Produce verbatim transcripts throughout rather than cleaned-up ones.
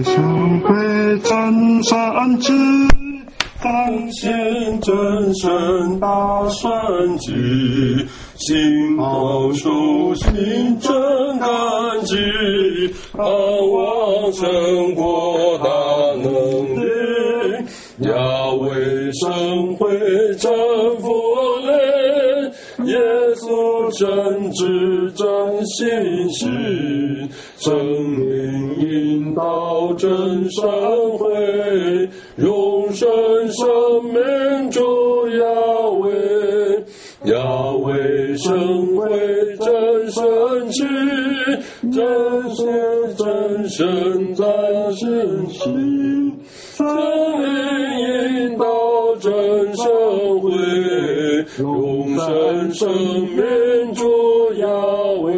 生会真善之， 奉献真神大圣旨，行道修行真感激，盼望成果大能力，亚为神会真佛类，耶稣真知真信实，圣灵引导真善会，永生生命主亚为，亚为神会真神奇，真显真神在信息，圣灵引导真神会，永生生命主亚为，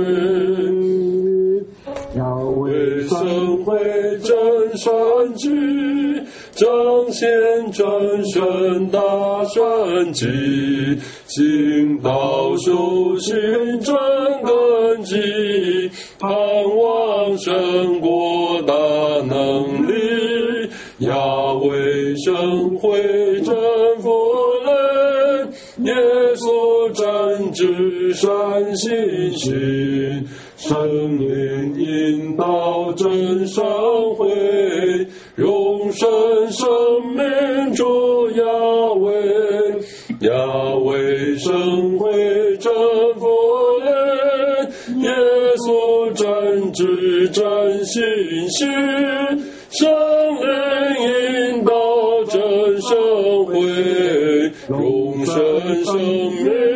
亚为神会真神奇，彰显真神大神迹，行道修行真根基，盼望神国大能力，亚为神会真佛类，耶稣真知善信心，圣灵引导真善会，永生生命主亚为，亚为神会真佛类，耶稣真知真信心，圣灵引导真神会，永生生命